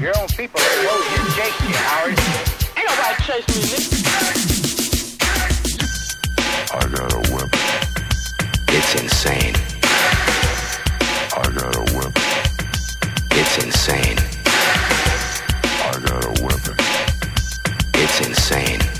Your own people know you chasing you, Howard. Ain't nobody chasing me, nigga. I got a weapon. It's insane. I got a weapon. It's insane. I got a weapon. It's insane.